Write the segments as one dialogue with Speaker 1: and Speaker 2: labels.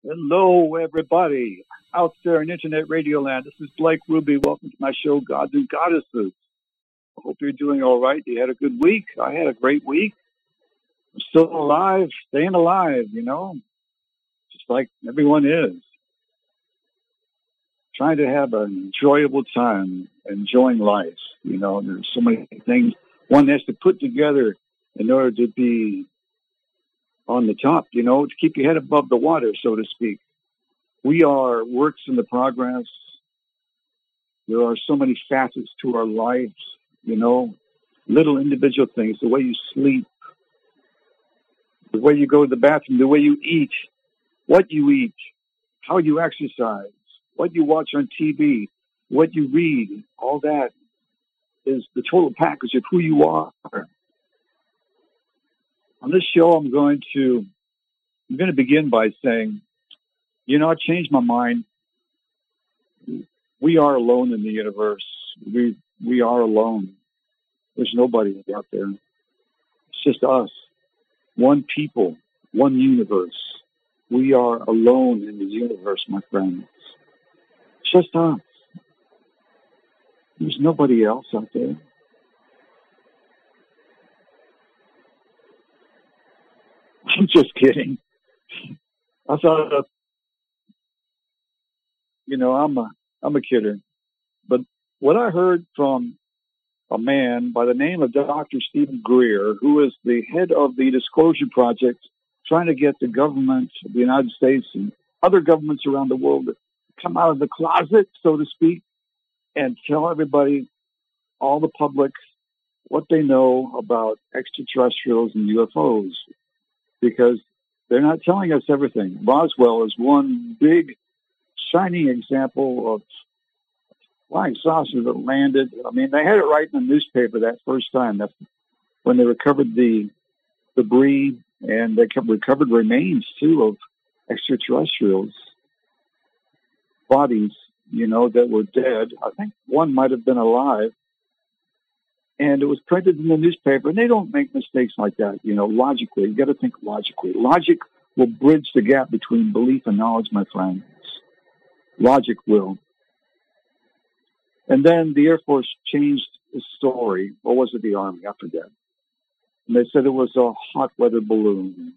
Speaker 1: Hello, everybody out there in Internet Radio Land. This is Blake Ruby. Welcome to my show, Gods and Goddesses. I hope you're doing all right. You had a good week. I had a great week. I'm still alive, staying alive, just like everyone is. Trying to have an enjoyable time, enjoying life. There's so many things one has to put together in order to be on the top, to keep your head above the water, so to speak. We are works in the progress. There are so many facets to our lives, little individual things, the way you sleep, the way you go to the bathroom, the way you eat, what you eat, how you exercise, what you watch on TV, what you read, all that is the total package of who you are. On this show, I'm going to begin by saying, I changed my mind. We are alone in the universe. We are alone. There's nobody out there. It's just us. One people, one universe. We are alone in the universe, my friends. It's just us. There's nobody else out there. I'm just kidding. I thought, I'm a kidder. But what I heard from a man by the name of Dr. Stephen Greer, who is the head of the Disclosure Project, trying to get the government of the United States and other governments around the world to come out of the closet, so to speak, and tell everybody, all the public, what they know about extraterrestrials and UFOs. Because they're not telling us everything. Roswell is one big, shining example of flying saucer that landed. I mean, they had it right in the newspaper that first time. That's when they recovered the debris, and they recovered remains, too, of extraterrestrials, bodies, that were dead. I think one might have been alive. And it was printed in the newspaper, and they don't make mistakes like that, logically. You got to think logically. Logic will bridge the gap between belief and knowledge, my friends. Logic will. And then the Air Force changed the story. Or was it the Army? I forget. And they said it was a hot weather balloon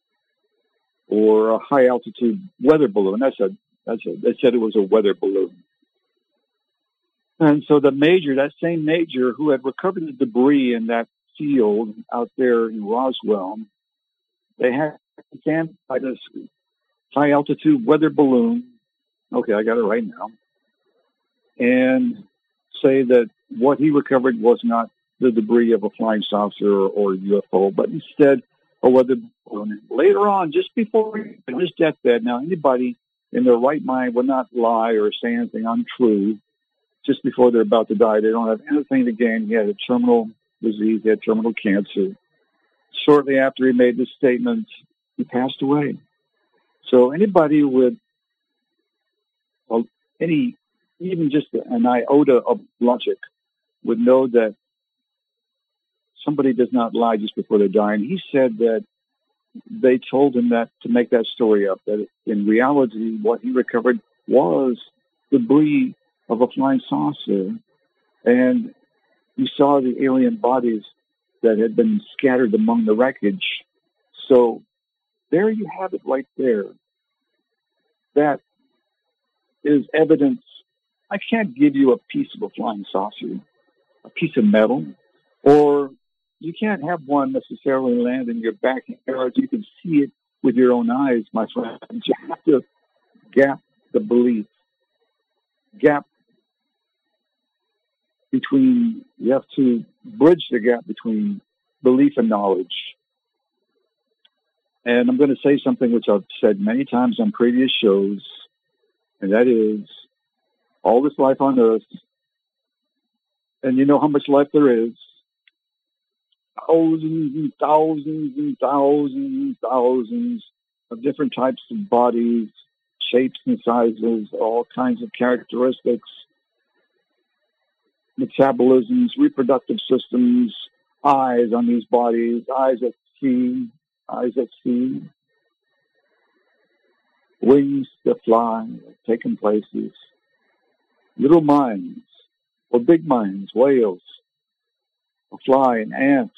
Speaker 1: or a high altitude weather balloon. They said it was a weather balloon. And so that same major who had recovered the debris in that field out there in Roswell, they had to stand by this high altitude weather balloon. Okay, I got it right now. And say that what he recovered was not the debris of a flying saucer or UFO, but instead a weather balloon. Later on, just before his deathbed, now anybody in their right mind would not lie or say anything untrue. Just before they're about to die, they don't have anything to gain. He had a terminal disease, he had terminal cancer. Shortly after he made this statement, he passed away. So anybody with even just an iota of logic would know that somebody does not lie just before they die. And he said that they told him that to make that story up, that in reality, what he recovered was debris of a flying saucer, and you saw the alien bodies that had been scattered among the wreckage. So there you have it right there. That is evidence. I can't give you a piece of a flying saucer, a piece of metal, or you can't have one necessarily land in your backyard. You can see it with your own eyes, my friends. You have to gap the belief, you have to bridge the gap between belief and knowledge. And I'm going to say something which I've said many times on previous shows, and that is all this life on Earth, and you know how much life there is, thousands and thousands and thousands and thousands of different types of bodies, shapes and sizes, all kinds of characteristics, metabolisms, reproductive systems, eyes on these bodies, eyes at sea. wings that fly, taking places, little minds, or big minds, whales, a fly, an ant,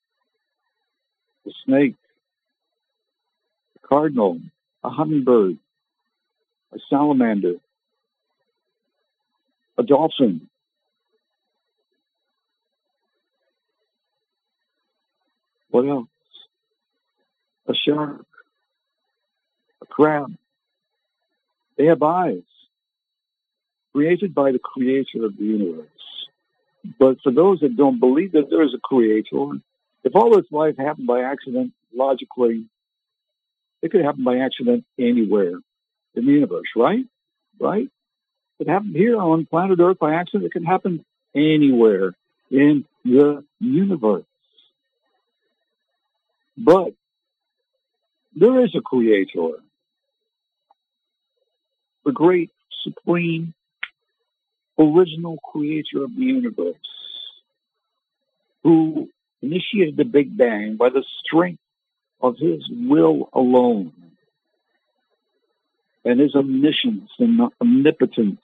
Speaker 1: a snake, a cardinal, a hummingbird, a salamander, a dolphin. What else? A shark, a crab. They have eyes, created by the creator of the universe. But for those that don't believe that there is a creator, if all this life happened by accident, logically, it could happen by accident anywhere in the universe, right? Right? It happened here on planet Earth by accident. It can happen anywhere in the universe. But there is a creator, the great, supreme, original creator of the universe, who initiated the Big Bang by the strength of his will alone and his omniscience and omnipotence,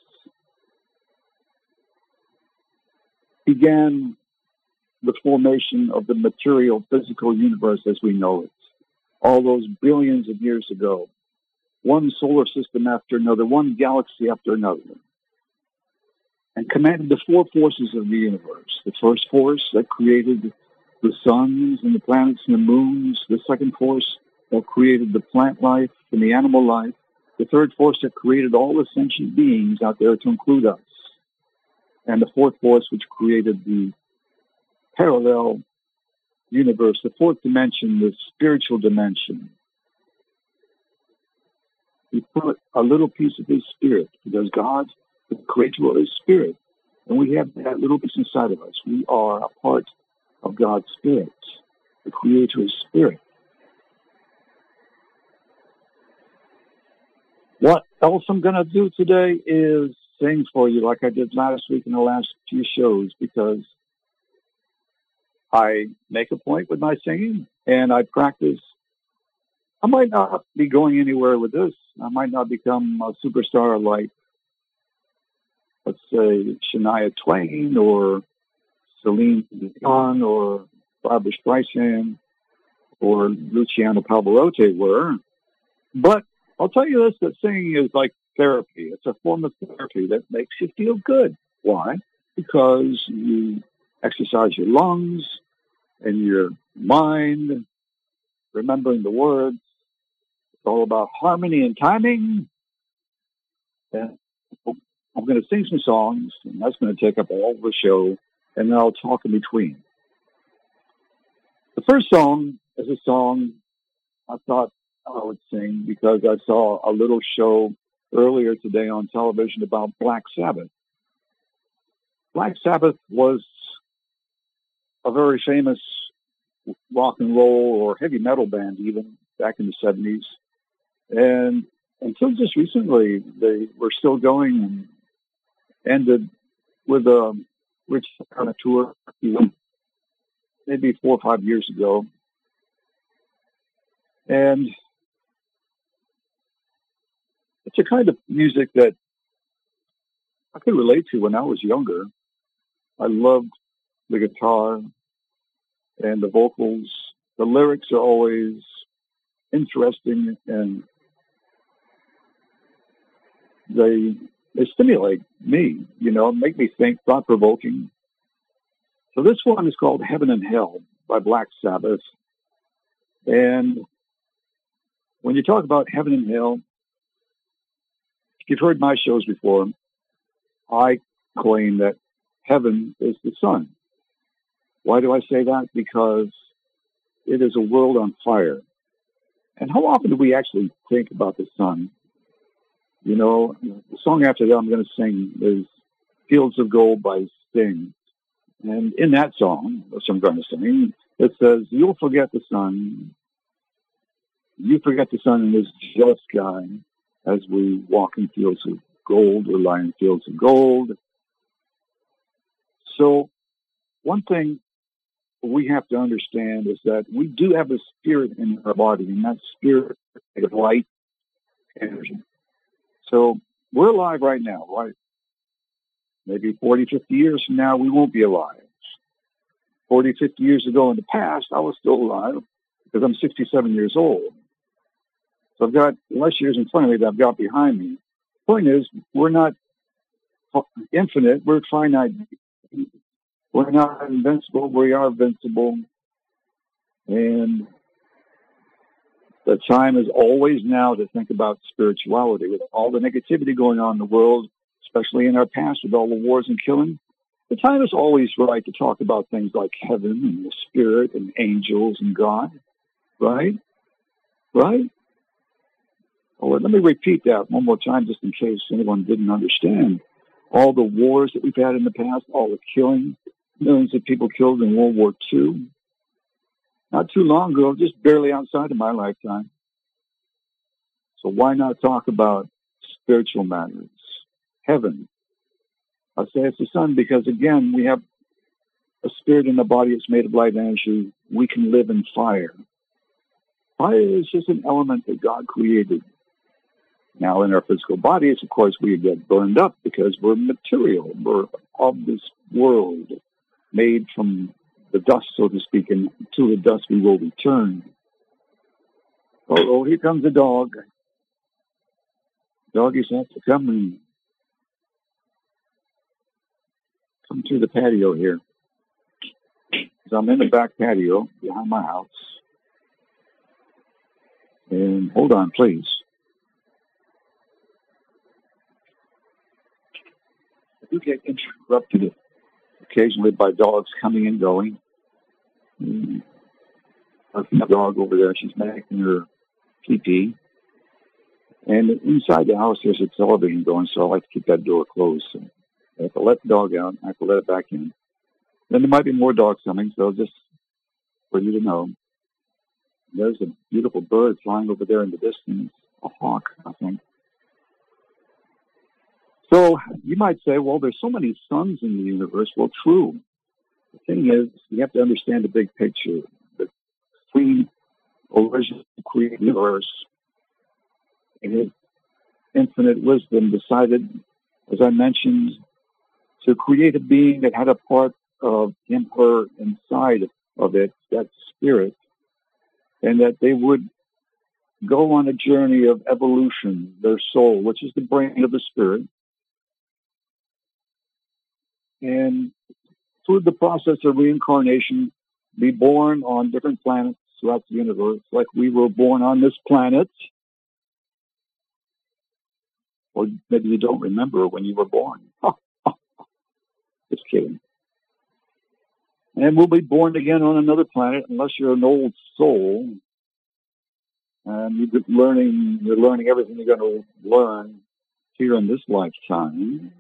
Speaker 1: began the formation of the material physical universe as we know it, all those billions of years ago, one solar system after another, one galaxy after another, and commanded the four forces of the universe. The first force that created the suns and the planets and the moons, the second force that created the plant life and the animal life, the third force that created all the sentient beings out there to include us, and the fourth force which created the parallel universe, the fourth dimension, the spiritual dimension. He put a little piece of his spirit, because God, the creator, is spirit, and we have that little piece inside of us. We are a part of God's spirit. The creator is spirit. What else I'm going to do today is sing for you like I did last week in the last few shows, because I make a point with my singing and I practice. I might not be going anywhere with this. I might not become a superstar like, let's say, Shania Twain or Celine Dion or Barbra Streisand or Luciano Pavarotti were. But I'll tell you this, that singing is like therapy. It's a form of therapy that makes you feel good. Why? Because you exercise your lungs and your mind, remembering the words. It's all about harmony and timing. And I'm going to sing some songs, and that's going to take up all the show, and then I'll talk in between. The first song is a song I thought I would sing because I saw a little show earlier today on television about Black Sabbath. Black Sabbath was a very famous rock and roll or heavy metal band even back in the 70s. And until just recently, they were still going and ended with a Rich on a tour maybe 4 or 5 years ago. And it's a kind of music that I could relate to when I was younger. I loved the guitar and the vocals. The lyrics are always interesting, and they stimulate me, make me think, thought-provoking. So this one is called Heaven and Hell by Black Sabbath. And when you talk about heaven and hell, if you've heard my shows before, I claim that heaven is the sun. Why do I say that? Because it is a world on fire. And how often do we actually think about the sun? The song after that I'm going to sing is Fields of Gold by Sting. And in that song, which I'm going to sing, it says, you'll forget the sun. You forget the sun in this jealous sky as we walk in fields of gold or lie in fields of gold. So one thing we have to understand is that we do have a spirit in our body, and that spirit is light energy. So we're alive right now, right? Maybe 40, 50 years from now, we won't be alive. 40, 50 years ago in the past, I was still alive because I'm 67 years old. So I've got less years in front of me than I've got behind me. Point is, we're not infinite, we're finite. We're not invincible, we are invincible. And the time is always now to think about spirituality. With all the negativity going on in the world, especially in our past with all the wars and killing, the time is always right to talk about things like heaven and the spirit and angels and God. Right? Right? Well, let me repeat that one more time just in case anyone didn't understand. All the wars that we've had in the past, all the killing, millions of people killed in World War II. Not too long ago, just barely outside of my lifetime. So why not talk about spiritual matters? Heaven. I say it's the sun because, again, we have a spirit in the body that's made of light energy. We can live in fire. Fire is just an element that God created. Now, in our physical bodies, of course, we get burned up because we're material. We're of this world, made from the dust, so to speak, and to the dust we will return. Oh, here comes the dog. Doggies have to come and come to the patio here. So I'm in the back patio behind my house. And hold on, please. I do get interrupted occasionally by dogs coming and going. I've got a dog over there. She's making her pee-pee. And inside the house, there's a television going, so I like to keep that door closed. So I have to let the dog out. I have to let it back in. Then there might be more dogs coming, so just for you to know. There's a beautiful bird flying over there in the distance, a hawk, I think. So you might say, well, there's so many suns in the universe. Well, true. The thing is, you have to understand the big picture. The Queen original created universe in his infinite wisdom decided, as I mentioned, to create a being that had a part of him, her inside of it, that spirit, and that they would go on a journey of evolution, their soul, which is the brain of the spirit. And through the process of reincarnation, be born on different planets throughout the universe, like we were born on this planet. Or maybe you don't remember when you were born. Just kidding. And we'll be born again on another planet unless you're an old soul. And you're learning everything you're going to learn here in this lifetime.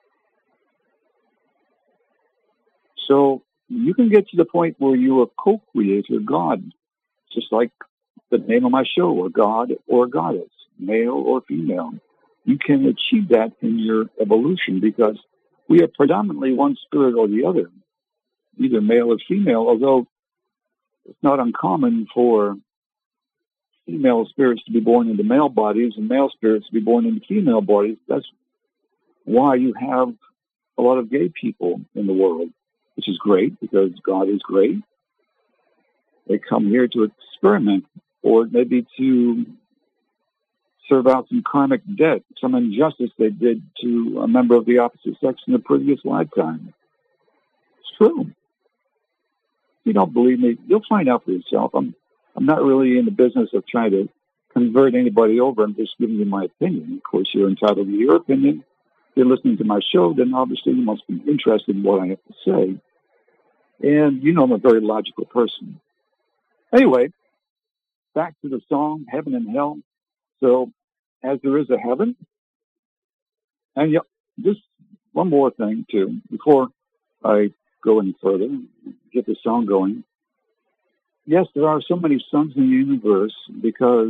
Speaker 1: So you can get to the point where you're a co-creator, God, just like the name of my show, a god or a goddess, male or female. You can achieve that in your evolution because we are predominantly one spirit or the other, either male or female, although it's not uncommon for female spirits to be born into male bodies and male spirits to be born into female bodies. That's why you have a lot of gay people in the world, which is great because God is great. They come here to experiment or maybe to serve out some karmic debt, some injustice they did to a member of the opposite sex in a previous lifetime. It's true. If you don't believe me, you'll find out for yourself. I'm not really in the business of trying to convert anybody over. I'm just giving you my opinion. Of course, you're entitled to your opinion. If you're listening to my show, then obviously you must be interested in what I have to say. And you know I'm a very logical person. Anyway, back to the song, Heaven and Hell. So, as there is a heaven, and just one more thing, too, before I go any further, get the song going. Yes, there are so many suns in the universe because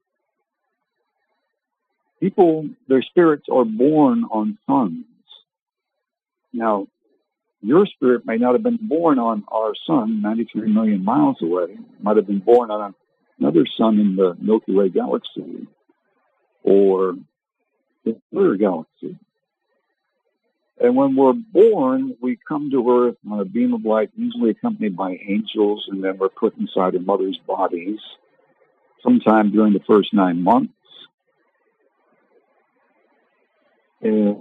Speaker 1: people, their spirits are born on suns. Now, your spirit may not have been born on our sun, 93 million miles away. It might have been born on another sun in the Milky Way galaxy. or another galaxy. And when we're born, we come to Earth on a beam of light, usually accompanied by angels, and then we're put inside a mother's bodies sometime during the first 9 months. And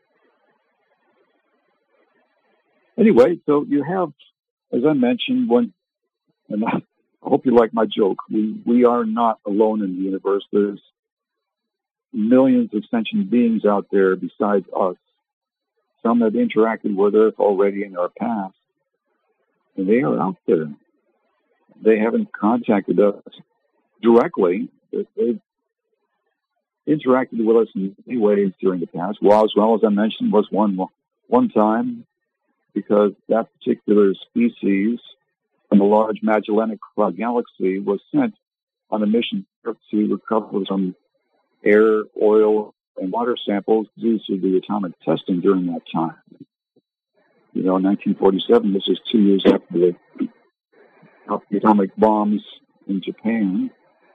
Speaker 1: anyway, so you have, as I mentioned, and I hope you like my joke, we are not alone in the universe. There's millions of sentient beings out there besides us. Some have interacted with Earth already in our past, and they are out there. They haven't contacted us directly, but they've interacted with us in many ways during the past. Roswell, as I mentioned, was one time, because that particular species from the Large Magellanic Cloud Galaxy was sent on a mission to recover some air, oil, and water samples due to the atomic testing during that time. In 1947, this is 2 years after the atomic bombs in Japan.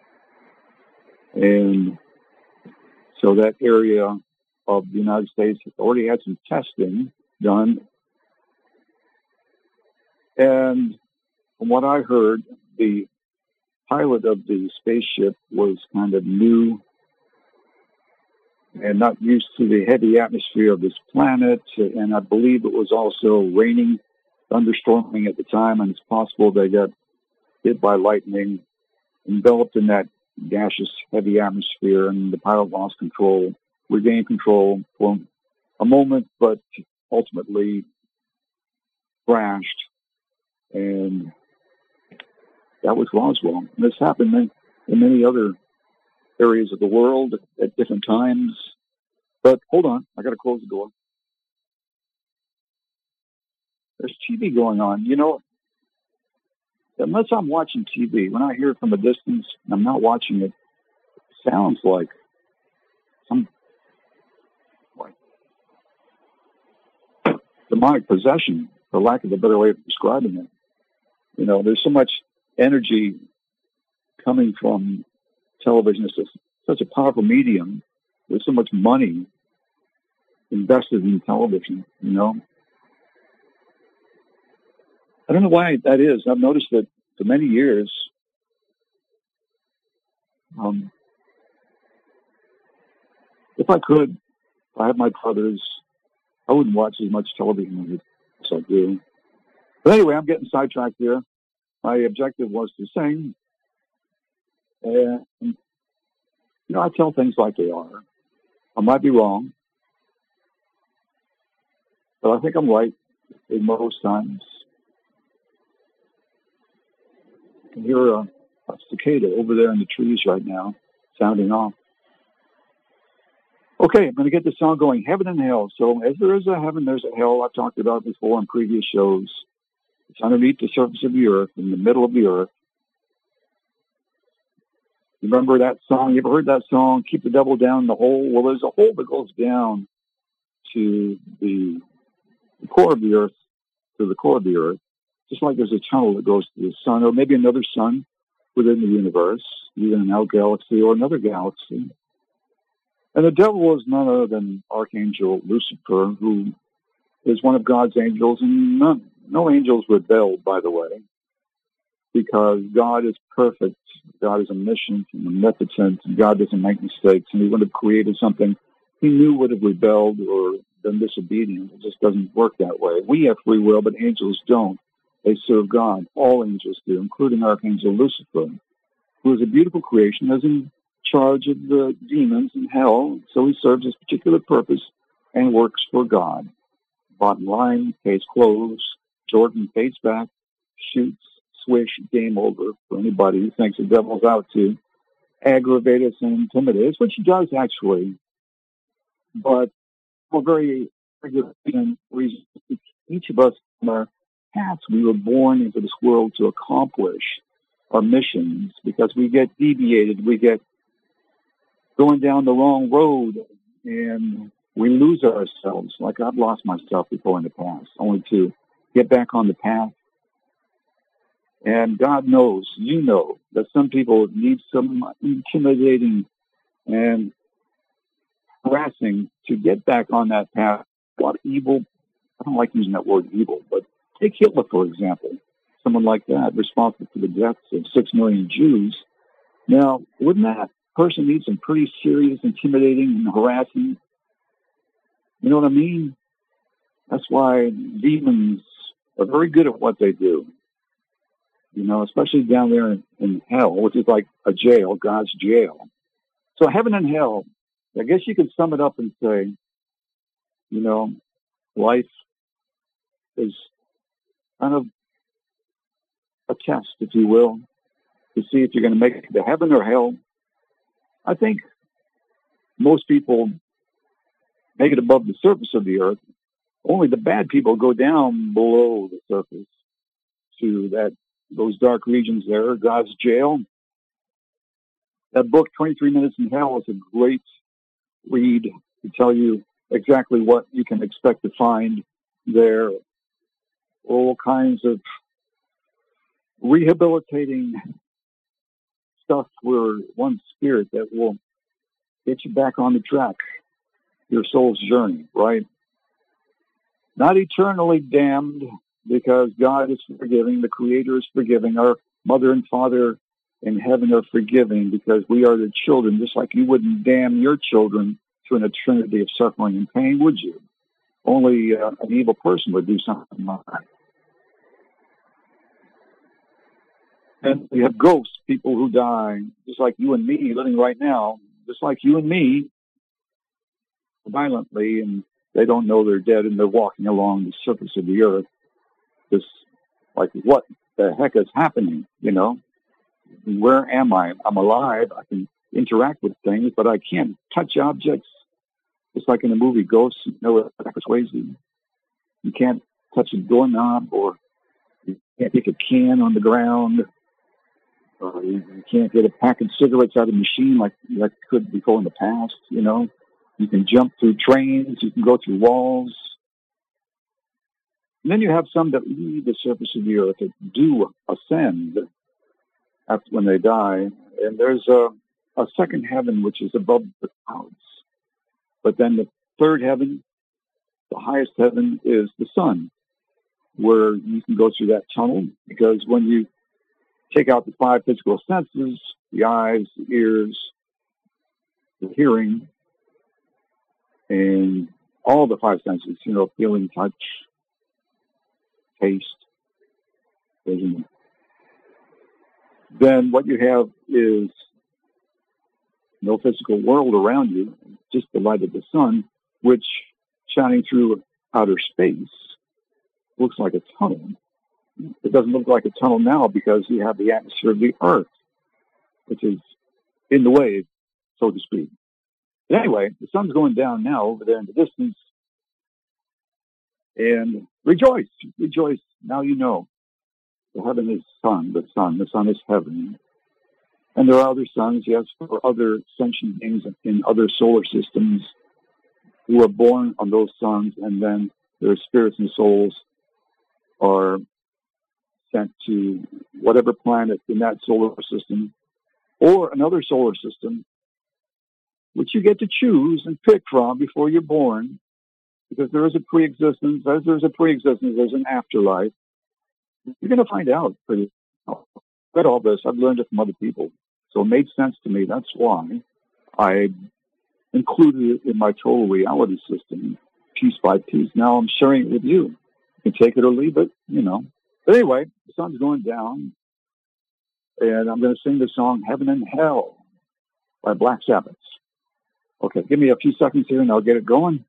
Speaker 1: And so that area of the United States already had some testing done. And from what I heard, the pilot of the spaceship was kind of new and not used to the heavy atmosphere of this planet. And I believe it was also raining, thunderstorming at the time, and it's possible they got hit by lightning, enveloped in that gaseous, heavy atmosphere, and the pilot lost control, regained control for a moment, but ultimately crashed. And that was Roswell. And this happened in many other areas of the world at different times. But hold on, I got to close the door. There's TV going on. Unless I'm watching TV, when I hear it from a distance and I'm not watching it, it sounds like some demonic possession, for lack of a better way of describing it. There's so much energy coming from television. It's such a powerful medium. There's so much money invested in television, I don't know why that is. I've noticed that for many years, if I had my brothers, I wouldn't watch as much television as I do. But anyway, I'm getting sidetracked here. My objective was to sing. And, I tell things like they are. I might be wrong, but I think I'm right in most times. I can hear a cicada over there in the trees right now, sounding off. Okay, I'm going to get the song going, Heaven and Hell. So as there is a heaven, there's a hell. I've talked about it before on previous shows. It's underneath the surface of the earth, in the middle of the earth. Remember that song? You ever heard that song, Keep the Devil Down in the Hole? Well, there's a hole that goes down to the core of the earth, just like there's a tunnel that goes to the sun, or maybe another sun within the universe, even an out galaxy or another galaxy. And the devil is none other than Archangel Lucifer, who is one of God's angels, and no angels rebelled, by the way, because God is perfect, God is omniscient and omnipotent, and God doesn't make mistakes, and he would have created something he knew would have rebelled or been disobedient. It just doesn't work that way. We have free will, but angels don't. They serve God. All angels do, including Archangel Lucifer, who is a beautiful creation, is in charge of the demons in hell, so he serves his particular purpose and works for God. Bottom line, case closed. Jordan fades back, shoots, swish, game over for anybody who thinks the devil's out to aggravate us and intimidate us, which he does actually. But for very regular reasons, each of us from our paths, we were born into this world to accomplish our missions, because we get deviated, we get going down the wrong road, and we lose ourselves. Like I've lost myself before in the past, only to get back on the path. And God knows, that some people need some intimidating and harassing to get back on that path. A lot of evil, I don't like using that word evil, but take Hitler, for example. Someone like that, responsible for the deaths of 6 million Jews. Now, wouldn't that person need some pretty serious, intimidating, and harassing? You know what I mean? That's why demons are very good at what they do. You know, especially down there in hell, which is like a jail, God's jail. So heaven and hell, I guess you could sum it up and say, you know, life is kind of a test, if you will, to see if you're going to make it to heaven or hell. I think most people make it above the surface of the earth. Only the bad people go down below the surface to those dark regions there, God's jail. That book, 23 Minutes in Hell, is a great read to tell you exactly what you can expect to find there. All kinds of rehabilitating stuff for one spirit that will get you back on the track, your soul's journey, right? Not eternally damned, because God is forgiving, the Creator is forgiving, our Mother and Father in heaven are forgiving, because we are the children, just like you wouldn't damn your children to an eternity of suffering and pain, would you? Only an evil person would do something like that. And we have ghosts, people who die, just like you and me, living right now, just like you and me, violently, and they don't know they're dead, and they're walking along the surface of the earth. Just like, what the heck is happening, you know? Where am I? I'm alive. I can interact with things, but I can't touch objects. Just like in the movie Ghosts, you know, Swayze. You can't touch a doorknob, or you can't pick a can on the ground. You can't get a pack of cigarettes out of a machine like that could before in the past, you know. You can jump through trains. You can go through walls. And then you have some that leave the surface of the earth that do ascend after when they die. And there's a second heaven, which is above the clouds. But then the third heaven, the highest heaven, is the sun, where you can go through that tunnel, because when you take out the 5 physical senses, the eyes, the ears, the hearing, and all the 5 senses, you know, feeling, touch, taste, vision, then what you have is no physical world around you, just the light of the sun, which, shining through outer space, looks like a tunnel. It doesn't look like a tunnel now because you have the atmosphere of the earth, which is in the way, so to speak. But anyway, the sun's going down now over there in the distance. And rejoice, rejoice. Now you know. The heaven is sun, the sun is heaven. And there are other suns, yes, for other sentient beings in other solar systems who are born on those suns, and then their spirits and souls are sent to whatever planet in that solar system or another solar system, which you get to choose and pick from before you're born, because there is a pre-existence. As there's a pre-existence, there's an afterlife. You're going to find out. I've read all this. I've learned it from other people. So it made sense to me. That's why I included it in my total reality system, piece by piece. Now I'm sharing it with you. You can take it or leave it, you know. But anyway, the sun's going down, and I'm going to sing the song Heaven and Hell by Black Sabbath. Okay, give me a few seconds here, and I'll get it going.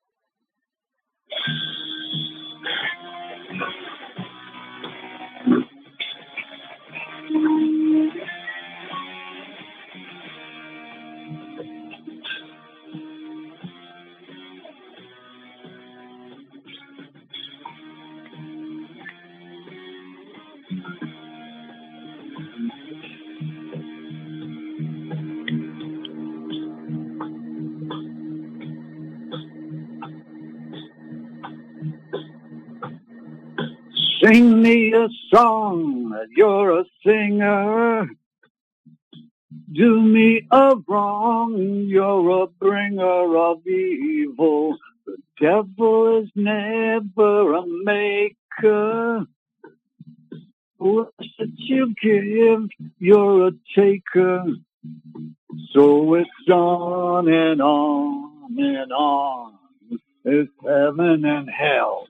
Speaker 1: Sing me a song, you're a singer. do me a wrong, you're a bringer of evil. The devil is never a maker. What that you give, you're a taker. So it's on and on and on. It's heaven and hell.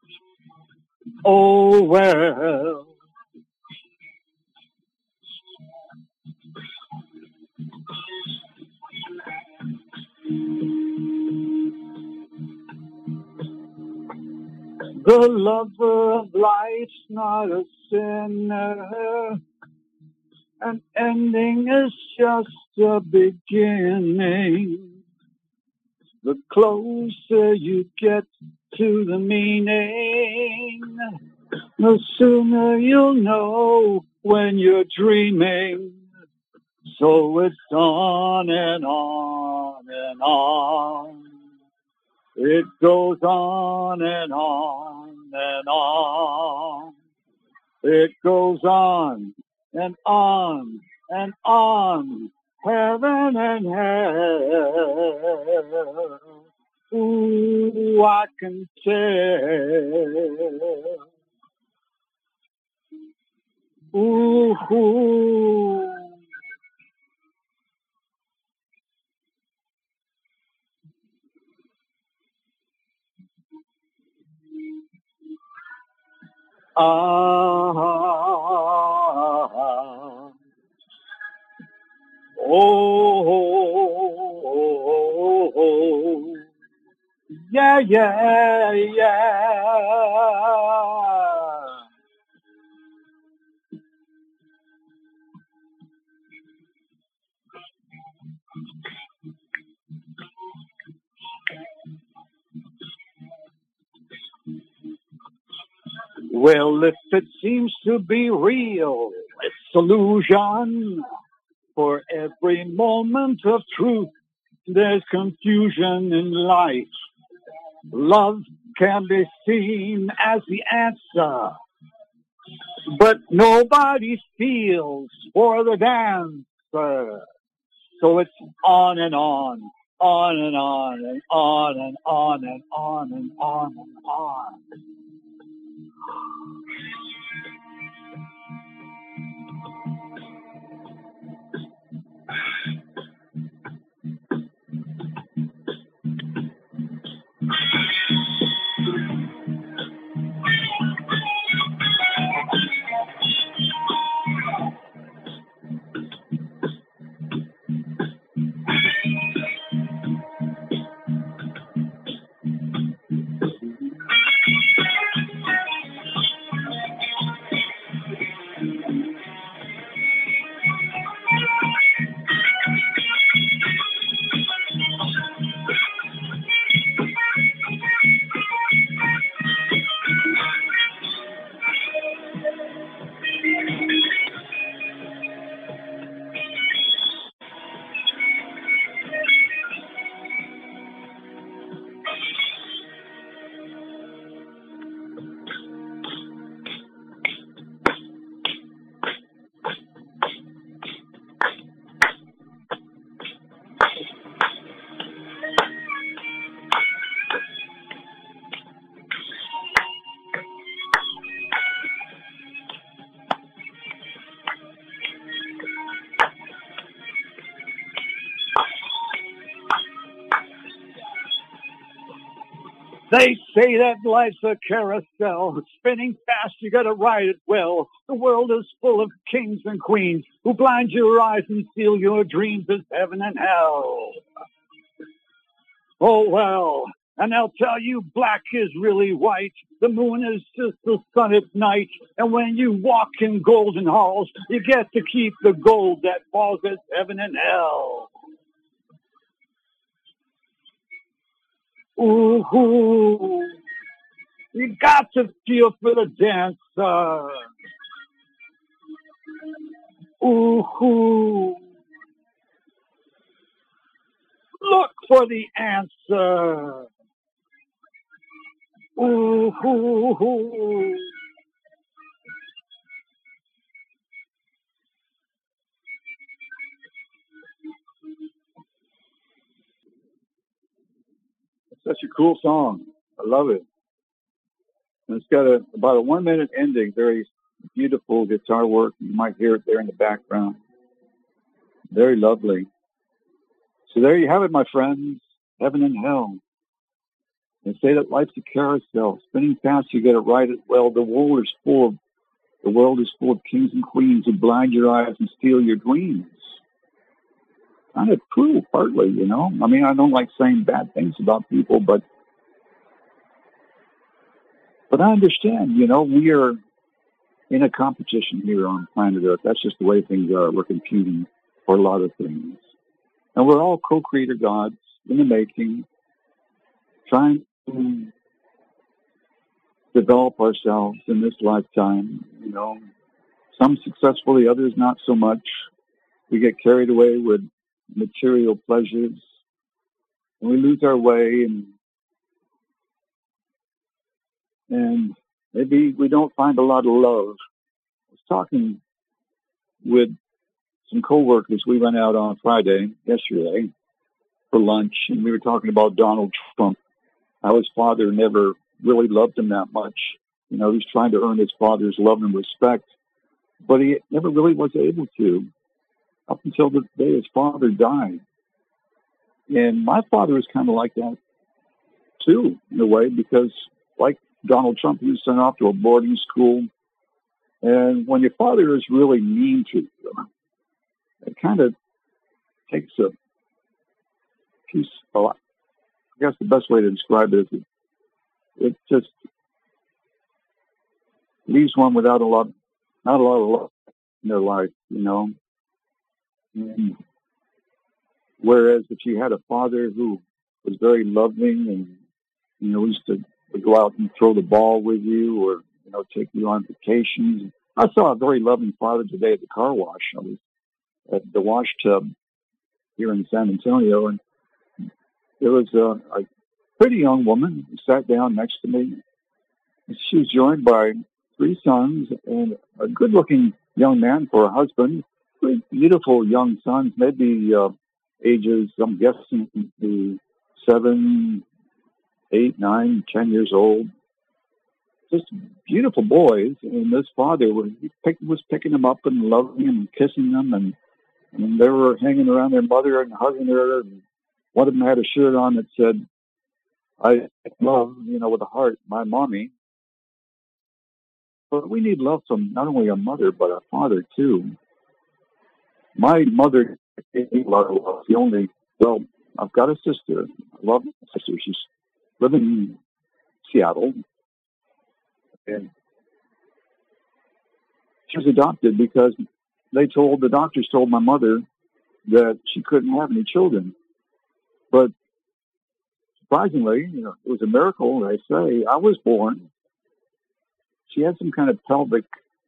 Speaker 1: Oh well. The lover of life's not a sinner. An ending is just a beginning. The closer you get to the meaning, the sooner you'll know when you're dreaming. So it's on and on and on. It goes on and on and on. It goes on and on and on. Heaven and hell. Ooh, I can tell. Ooh, ooh. Ah, oh, yeah, yeah, yeah. Well, if it seems to be real, it's illusion. For every moment of truth, there's confusion in life. Love can be seen as the answer, but nobody feels for the dancer. So it's on and on, on and on, and on and on and on and on and on. They say that life's a carousel, spinning fast, you gotta ride it well. The world is full of kings and queens who blind your eyes and steal your dreams as heaven and hell. Oh well, and I'll tell you, black is really white. The moon is just the sun at night. And when you walk in golden halls, you get to keep the gold that falls as heaven and hell. Ooh, you got to feel for the dancer. Ooh, look for the answer. Ooh, such a cool song. I love it. And it's got about a 1 minute ending, very beautiful guitar work. You might hear it there in the background. Very lovely. So there you have it, my friends. Heaven and hell. They say that life's a carousel. Spinning fast, you get it right. Well, the world is full of kings and queens who blind your eyes and steal your dreams. Kind of true, partly, you know. I mean, I don't like saying bad things about people, but I understand, you know, we are in a competition here on planet Earth. That's just the way things are. We're competing for a lot of things. And we're all co-creator gods in the making, trying to develop ourselves in this lifetime, you know. Some successfully, others not so much. We get carried away with material pleasures, and we lose our way, and maybe we don't find a lot of love. I was talking with some coworkers. We went out on Friday, yesterday, for lunch, and we were talking about Donald Trump. How his father never really loved him that much. You know, he's trying to earn his father's love and respect, but he never really was able to up until the day his father died. And my father was kind of like that, too, in a way, because like Donald Trump, he was sent off to a boarding school. And when your father is really mean to you, it kind of takes a piece of, I guess the best way to describe it is it just leaves one without not a lot of love in their life, you know. And whereas if you had a father who was very loving and, you know, used to go out and throw the ball with you or, you know, take you on vacations. I saw a very loving father today at the car wash. I was at the wash tub here in San Antonio, and there was a pretty young woman who sat down next to me. She was joined by 3 sons and a good-looking young man for a husband. 3 beautiful young sons, maybe ages, I'm guessing, 7, 8, 9, 10 years old. Just beautiful boys. And this father was picking them up and loving them and kissing them. And they were hanging around their mother and hugging her. And one of them had a shirt on that said, I love, you know, with a heart, my mommy. But we need love from not only our mother, but our father, too. My mother gave me a lot of love. I've got a sister. I love my sister. She's living in Seattle. And she was adopted because the doctors told my mother that she couldn't have any children. But surprisingly, you know, it was a miracle, they say. I was born. She had some kind of pelvic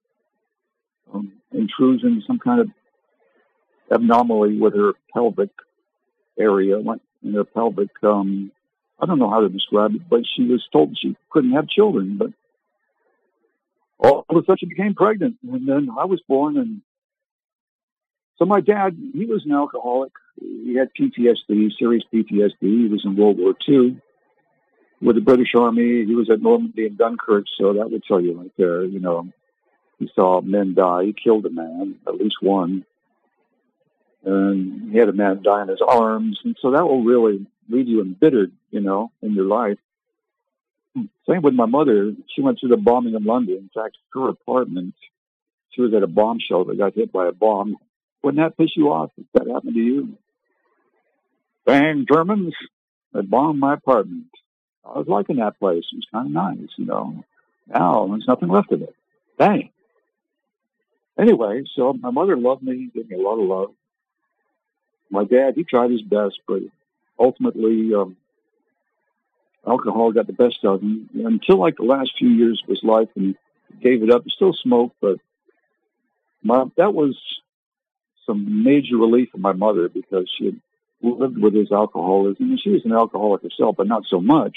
Speaker 1: intrusion, some kind of abnormality with her pelvic area, in her pelvic, I don't know how to describe it, but she was told she couldn't have children. But all of a sudden she became pregnant, and then I was born. And so my dad, he was an alcoholic. He had PTSD, serious PTSD. He was in World War II with the British Army. He was at Normandy and Dunkirk, so that would tell you right there, you know, he saw men die. He killed a man, at least one. And he had a man die in his arms. And so that will really leave you embittered, you know, in your life. Same with my mother. She went through the bombing of London. In fact, her apartment, she was at a bomb shelter, got hit by a bomb. Wouldn't that piss you off if that happened to you? Bang, Germans, they bombed my apartment. I was liking that place. It was kind of nice, you know. Now there's nothing left of it. Bang. Anyway, so my mother loved me, gave me a lot of love. My dad, he tried his best, but ultimately alcohol got the best of him until like the last few years of his life, and he gave it up. He still smoked, but that was some major relief for my mother because she had lived with his alcoholism, and she was an alcoholic herself, but not so much.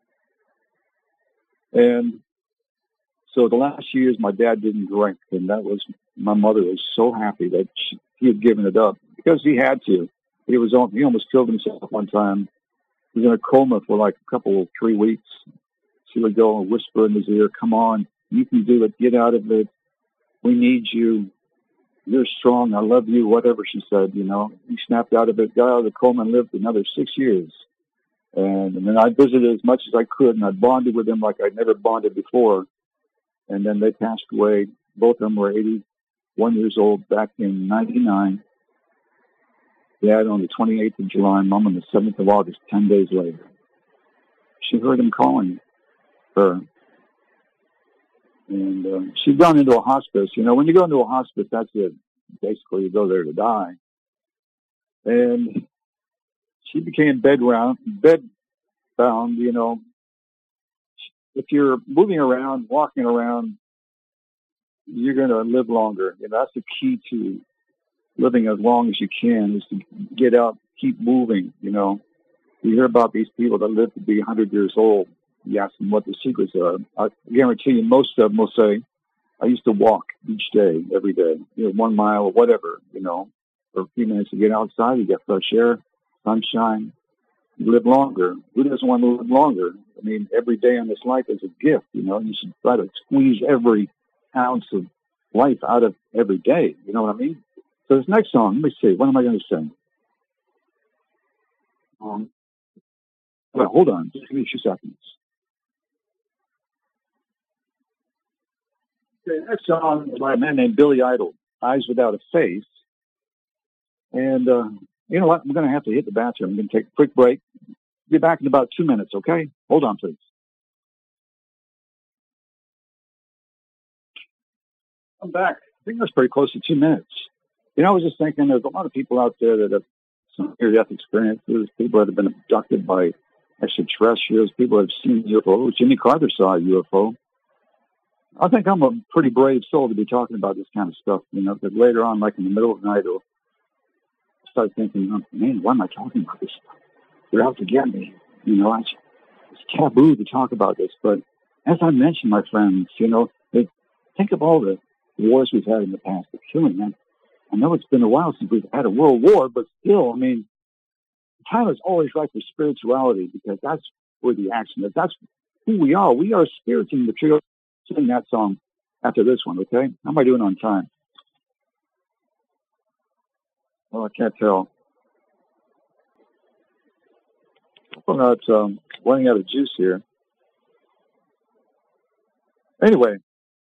Speaker 1: And so the last few years, my dad didn't drink, and my mother was so happy that he had given it up because he had to. He almost killed himself one time. was in a coma for like 3 weeks. She would go and whisper in his ear, "Come on, you can do it. Get out of it. We need you. You're strong. I love you." Whatever she said, you know. He snapped out of it, got out of the coma, and lived another 6 years. And then I visited as much as I could, and I bonded with him like I'd never bonded before. And then they passed away. Both of them were 81 years old back in 99. Dad on the 28th of July, Mom on the 7th of August, 10 days later. She heard him calling her. And she'd gone into a hospice. You know, when you go into a hospice, that's it. Basically, you go there to die. And she became bedbound, you know. If you're moving around, walking around, you're going to live longer. You know, that's the key to living as long as you can, is to get out, keep moving, you know. You hear about these people that live to be 100 years old. You ask them what the secrets are. I guarantee you most of them will say, "I used to walk each day, every day, you know, 1 mile or whatever, you know, for a few minutes to get outside, you get fresh air, sunshine, you live longer." Who doesn't want to live longer? I mean, every day on this life is a gift, you know, and you should try to squeeze every ounce of life out of every day. You know what I mean? So this next song, let me see, what am I going to sing? Well, hold on, just give me a few seconds. Okay, next song is by a man named Billy Idol, "Eyes Without a Face." And you know what? I'm going to have to hit the bathroom. I'm going to take a quick break. Be back in about 2 minutes, okay? Hold on, please. I'm back. I think that's pretty close to 2 minutes. You know, I was just thinking there's a lot of people out there that have some near-death experiences, people that have been abducted by extraterrestrials, people that have seen UFOs. Jimmy Carter saw a UFO. I think I'm a pretty brave soul to be talking about this kind of stuff, you know, because later on, like in the middle of the night, I'll start thinking, "Oh, man, why am I talking about this stuff? They're out to get me." You know, it's taboo to talk about this. But as I mentioned, my friends, you know, think of all the wars we've had in the past, the killing. And I know it's been a while since we've had a world war, but still, I mean, time is always right for spirituality, because that's where the action is. That's who we are. We are spirits in the trio. Sing that song after this one, okay? How am I doing on time? Well, I can't tell. I'm not running out of juice here. Anyway,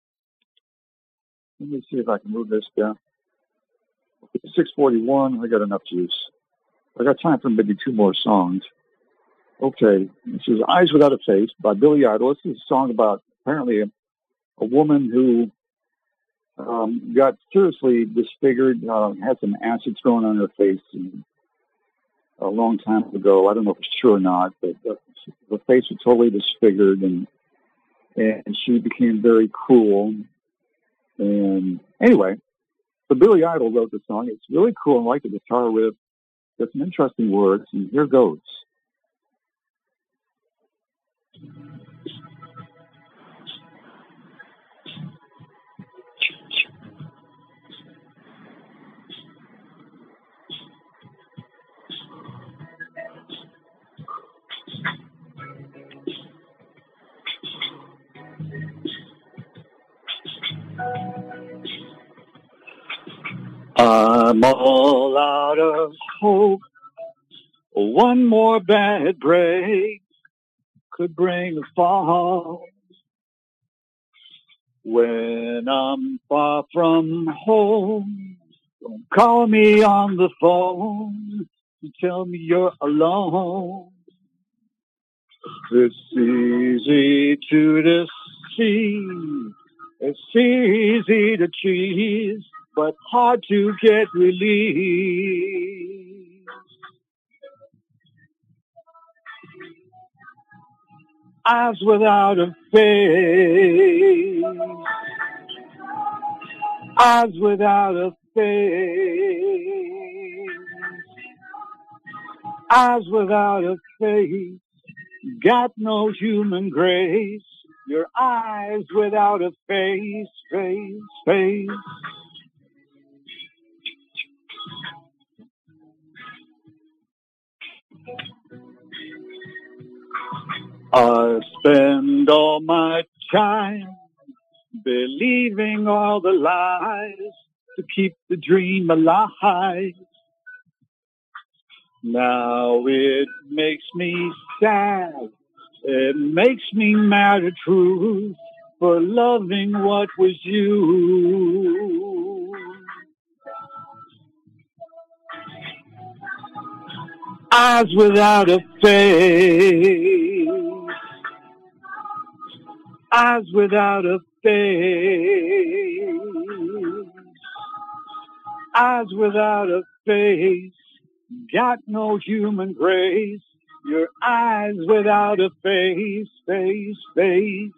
Speaker 1: let me see if I can move this down. It's 6:41. I got enough juice. I got time for maybe 2 more songs. Okay, this is "Eyes Without a Face" by Billy Idol. This is a song about apparently a woman who got seriously disfigured, had some acid thrown on her face a long time ago. I don't know if it's true or not, but the face was totally disfigured, and she became very cruel. And anyway, so Billy Idol wrote the song. It's really cool. I like the guitar riff. There's some interesting words, and here goes. I'm all out of hope. One more bad break could bring a fall. When I'm far from home, don't call me on the phone to tell me you're alone. It's easy to deceive, it's easy to cheese, but hard to get relief. Eyes without a face, eyes without a face, eyes without a face, got no human grace. Your eyes without a face, face, face. I spend all my time believing all the lies to keep the dream alive. Now it makes me sad. It makes me mad at truth for loving what was you. Eyes without a face. Eyes without a face. Eyes without a face. Got no human grace. Your eyes without a face, face, face.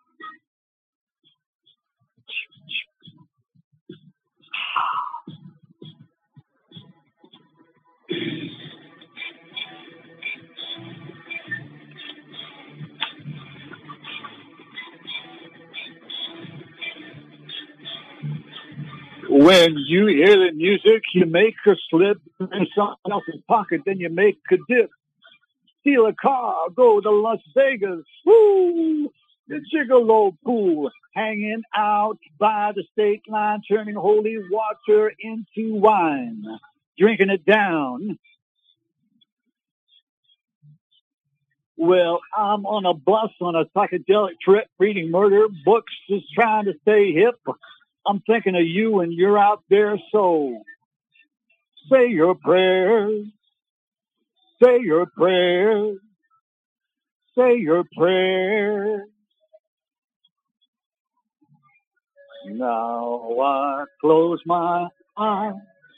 Speaker 1: When you hear the music, you make a slip in someone else's pocket, then you make a dip. Steal a car, go to Las Vegas. Woo! The gigolo pool, hanging out by the state line, turning holy water into wine, drinking it down. Well, I'm on a bus on a psychedelic trip, reading murder books, just trying to stay hip. I'm thinking of you and you're out there, so say your prayers, say your prayers, say your prayers. Now I close my eyes.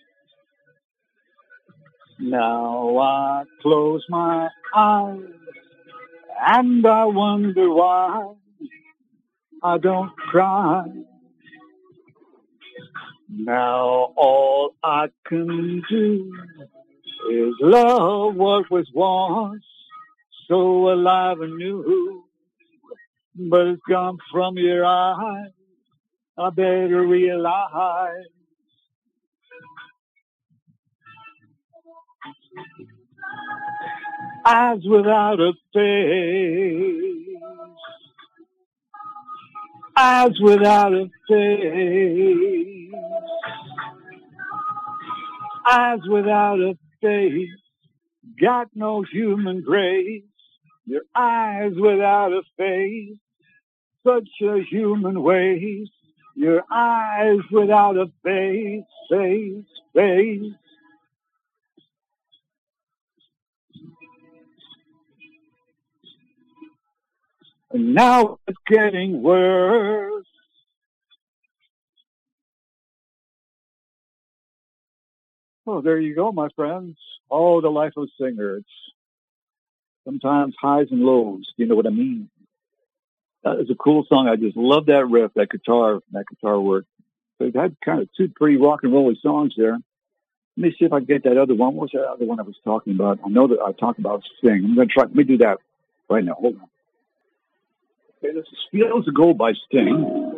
Speaker 1: Now I close my eyes, and I wonder why I don't cry. Now all I can do is love what was once so alive and new, but it's gone from your eyes. I better realize. Eyes without a face. Eyes without a face. Eyes without a face. Got no human grace. Your eyes without a face. Such a human waste. Your eyes without a face, face, face. And now it's getting worse. Oh, there you go, my friends. Oh, the life of a singer. It's sometimes highs and lows. You know what I mean? That is a cool song. I just love that riff, that guitar work. So it had kind of two pretty rock and rolly songs there. Let me see if I can get that other one. What was that other one I was talking about? I know that I talked about Sting. I'm going to try. Let me do that right now. Hold on. Okay, this is Fields of Gold by Sting.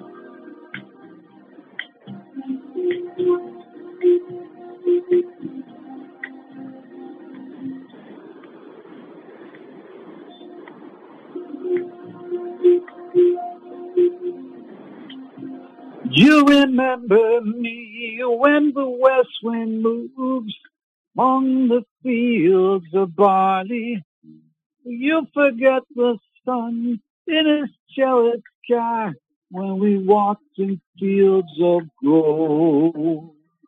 Speaker 1: You remember me when the west wind moves among the fields of barley. You forget the sun in his jealous sky when we walked in fields of gold.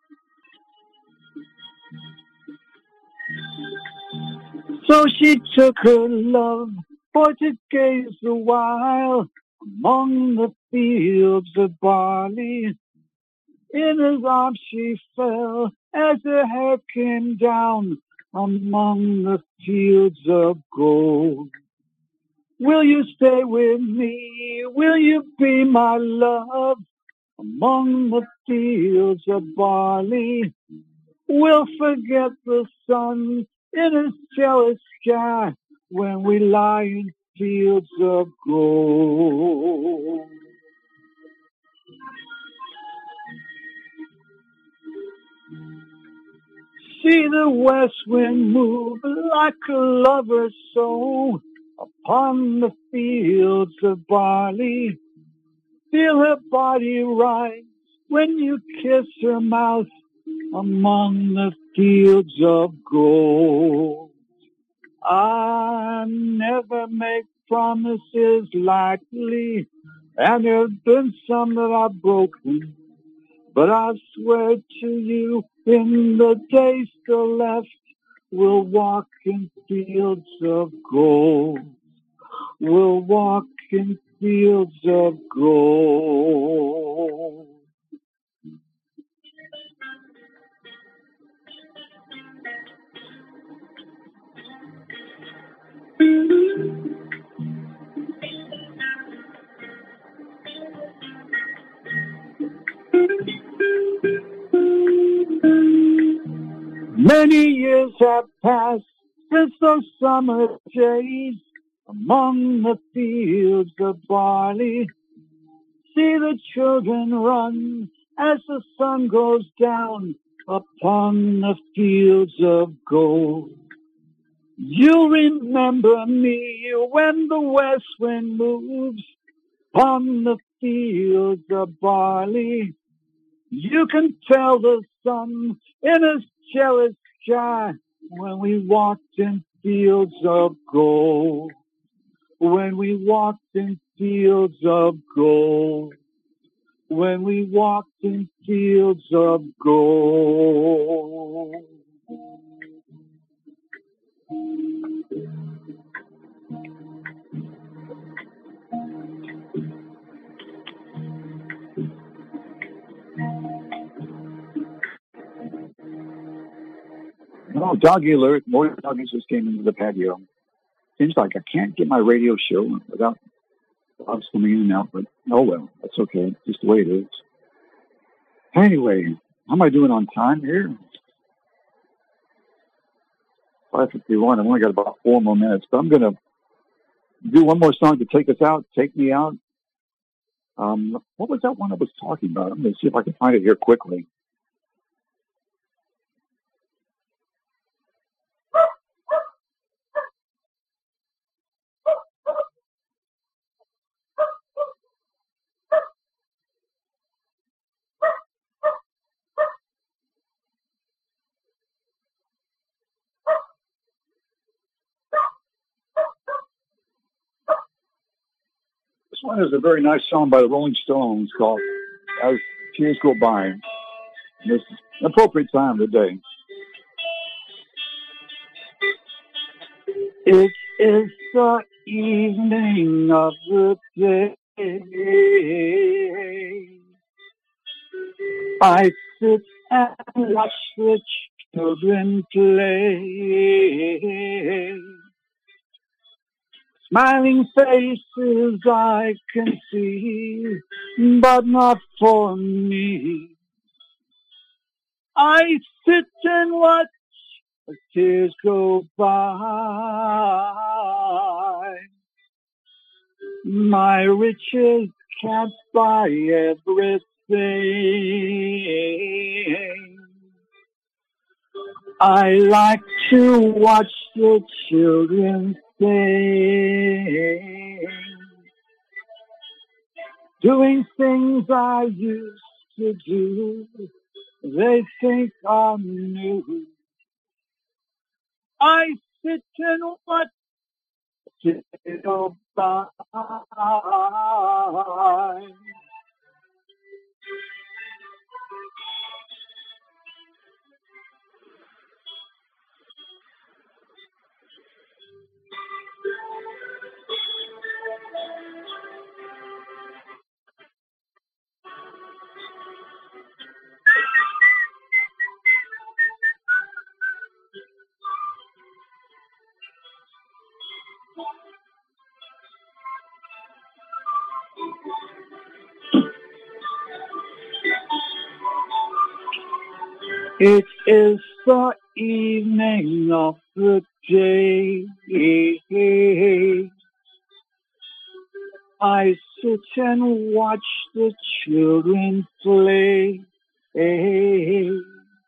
Speaker 1: So she took her love for to gaze a while among the fields of barley. In his arms she fell as her hair came down among the fields of gold. Will you stay with me? Will you be my love among the fields of barley? We'll forget the sun in his jealous sky when we lie in fields of gold. See the west wind move like a lover's soul upon the fields of barley. Feel her body rise when you kiss her mouth among the fields of gold. I never make promises lightly, and there have been some that I've broken, but I swear to you, in the days still left, we'll walk in fields of gold. We'll walk in fields of gold. Many years have passed since those summer days among the fields of barley. See the children run as the sun goes down upon the fields of gold. You'll remember me when the west wind moves upon the fields of barley. You can tell the sun in his jealous sky when we walked in fields of gold. When we walked in fields of gold. When we walked in fields of gold. Oh, doggy alert. More doggies just came into the patio. Seems like I can't get my radio show without dogs coming in and out, but oh well, that's okay. It's just the way it is. Anyway, how am I doing on time here? 5:51. I've only got about 4 more minutes, but I'm going to do one more song to take us out, Take Me Out. What was that one I was talking about? I'm going to see if I can find it here quickly. This one is a very nice song by the Rolling Stones called As Tears Go By. And this is an appropriate time of the day. It is the evening of the day. I sit and watch the children play. Smiling faces I can see, but not for me. I sit and watch as tears go by. My riches can't buy everything. I like to watch the children sing, doing things I used to do. They think I'm new. I sit and watch it go by. It is the evening of the day. I sit and watch the children play.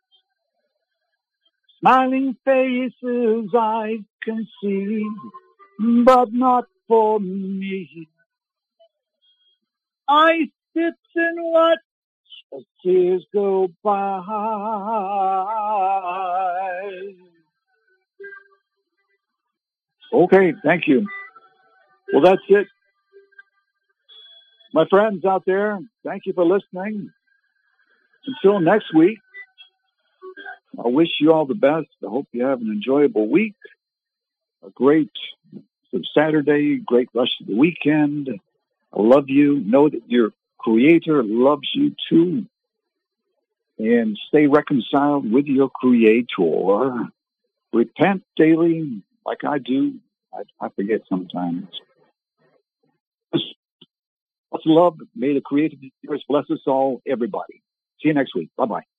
Speaker 1: Smiling faces I can see, but not for me. I sit and watch as tears go by. Okay, thank you. Well, that's it. My friends out there, thank you for listening. Until next week, I wish you all the best. I hope you have an enjoyable week, a great Saturday, great rest of the weekend. I love you. Know that your Creator loves you too. And stay reconciled with your Creator. Repent daily, like I do. I forget sometimes. Love. May the Creator bless us all, everybody. See you next week. Bye-bye.